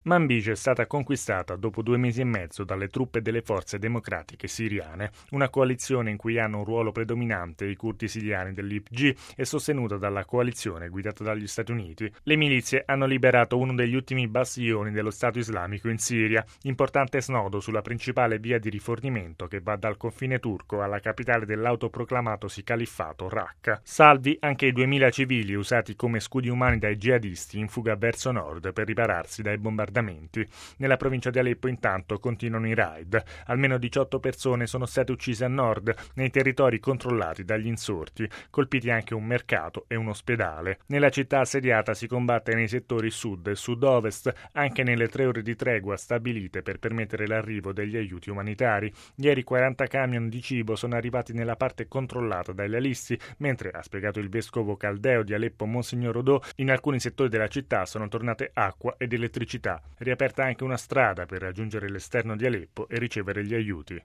Manbij è stata conquistata dopo 2 mesi e mezzo dalle truppe delle forze democratiche siriane, una coalizione in cui hanno un ruolo predominante i curdi siriani dell'YPG e sostenuta dalla coalizione guidata dagli Stati Uniti. Le milizie hanno liberato uno degli ultimi bastioni dello Stato islamico in Siria, importante snodo sulla principale via di rifornimento che va dal confine turco alla capitale dell'autoproclamatosi califfato Raqqa. Salvi anche i 2000 civili usati come scudi umani dai jihadisti in fuga verso nord per ripararsi dai bombardamenti. Nella provincia di Aleppo intanto continuano i raid. Almeno 18 persone sono state uccise a nord, nei territori controllati dagli insorti, colpiti anche un mercato e un ospedale. Nella città assediata si combatte nei settori sud e sud-ovest, anche nelle 3 ore di tregua stabilite per permettere l'arrivo degli aiuti umanitari. Ieri 40 camion di cibo sono arrivati nella parte controllata dai lealisti, mentre, ha spiegato il vescovo caldeo di Aleppo Monsignor Odò, in alcuni settori della città sono tornate acqua ed elettricità. Riaperta anche una strada per raggiungere l'esterno di Aleppo e ricevere gli aiuti.